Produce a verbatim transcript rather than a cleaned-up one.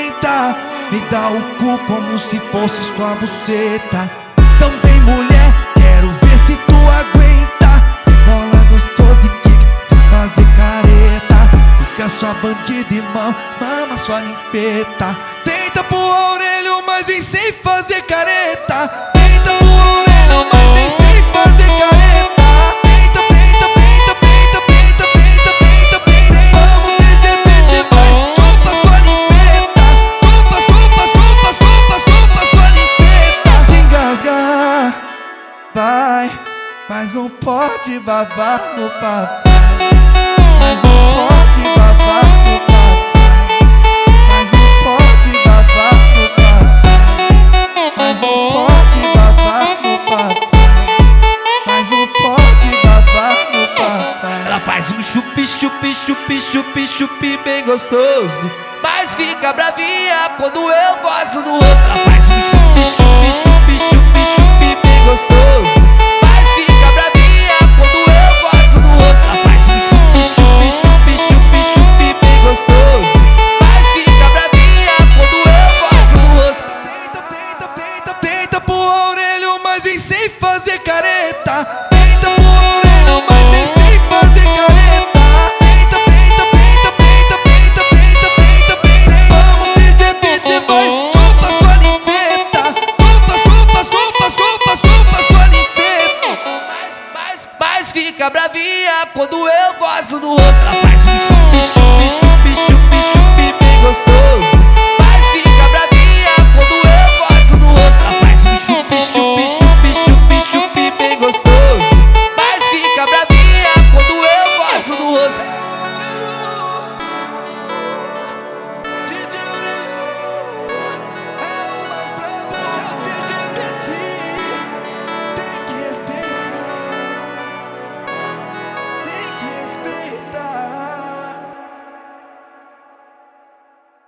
aguenta. Me dá o cu como se fosse sua buceta. Então vem mulher, quero ver se tu aguenta. Bola gostosa e kick, sem fazer careta. Fica sua bandida e mão, mama sua ninfeta. Tenta pro orelho, mas vem sem fazer careta. Tenta pro orelho, mas vem sem fazer careta. Tenta, tenta, tenta, tenta, tenta, tenta, tenta, tenta. Vamos T G P, vai, solta sua ninfeta. Solta, solta, solta, solta, solta sua ninfeta. Se engasgar, vai, mas não pode babar no papai. Mas não pode babar no papai. Mas não pode babar no papai. Mas não pode babar no papai. Mas não pode babar no papai. Ela faz um chupi, chupi, chupi, chupi, chupi bem gostoso, mas fica bravinha quando eu gosto do rosto. Ela faz um chupi, chupi, chupi, chupi, chupi bem gostoso, mas fica bravinha quando eu gosto do rosto. Ela faz um chupi, chupi, chupi, chupi, chupi bem gostoso, mas fica bravinha quando eu gosto do rosto. Tenta, tenta, tenta, tenta pro orelho, mas vem sem fazer careta.